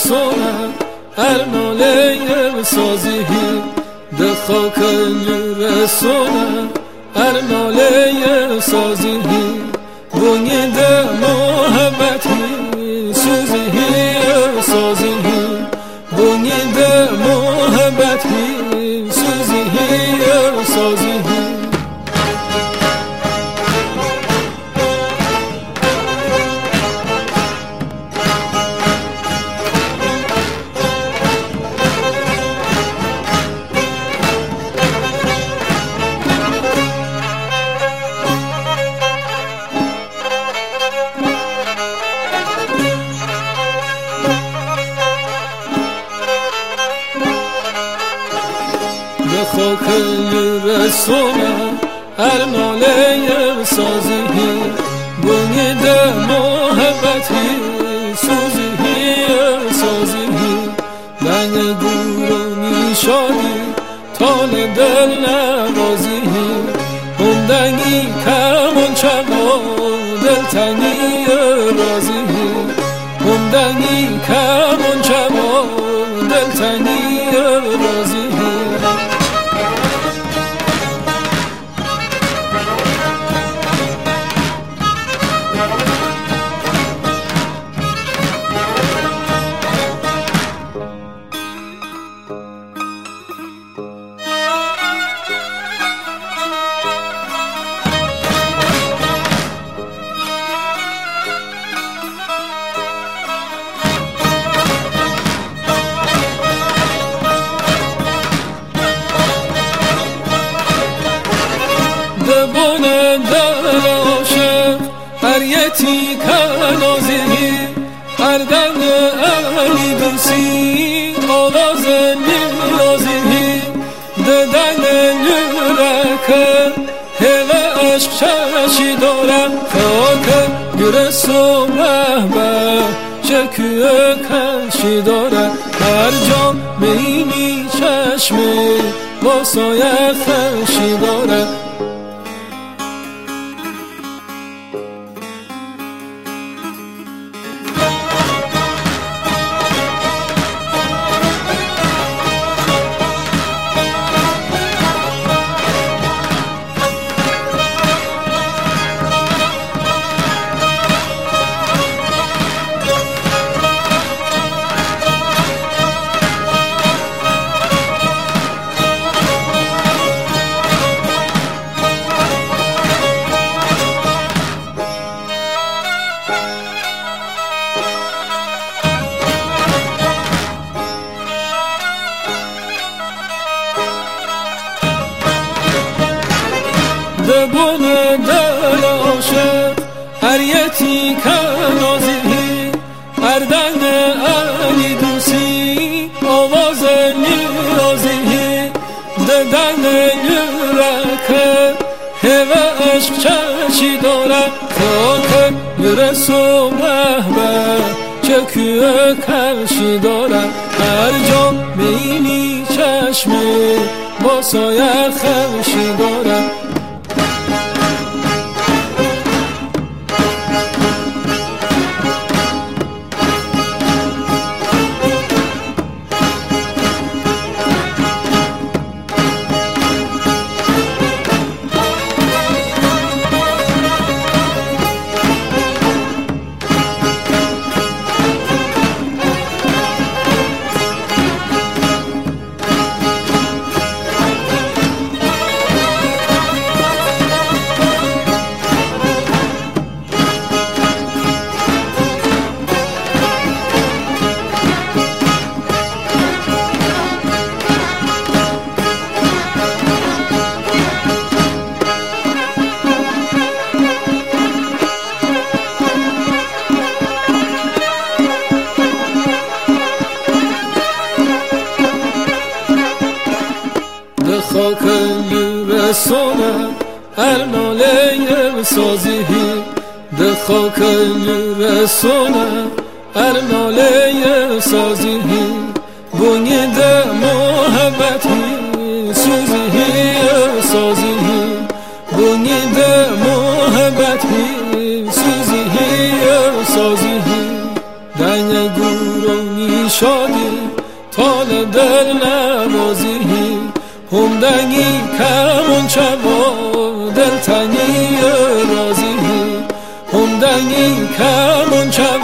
رسونم هر ناله سازی ده خاک رسونم هر ناله سازی بونی ده محبتی سوزی سازی بونی ده محبتی سوزی سازی خاک رسونم هر ناله سازی بونی ده محبتی سوزی سازی دنگ دورانی شادی تال دل نوازی اون دنگی کمون چما دلتنگی رازی اون دنگی کمون چما دلتنگی رازی دبونه دل عاشق هر یتی کنازی هر دن علی دوسی آواز نیازی ددن یورکه هوا عشق چشی دارم خاک گرسو محبه چکیه کشی دارم هر جا بینی چشمی با سایه خشی دارم دبونه دل عاشق هر یتی کنازی هر دن علی دوسی آواز نیازی ددن یورکه هوا عشق چشی دارم خاک برسو محبه چکیه کشی دارم هر جا بینی چشمی با سایه خشی دارم خاک رسونم هر ناله سازی ده خاک رسونم هر ناله سازی بونی ده محبتی سوزی سازی بونی ده محبتی سوزی سازی دنگ گورانی شادی تال دل نوازی هم دنگی کمون چبا دل تنگی رازی هم دنگی کمون چبا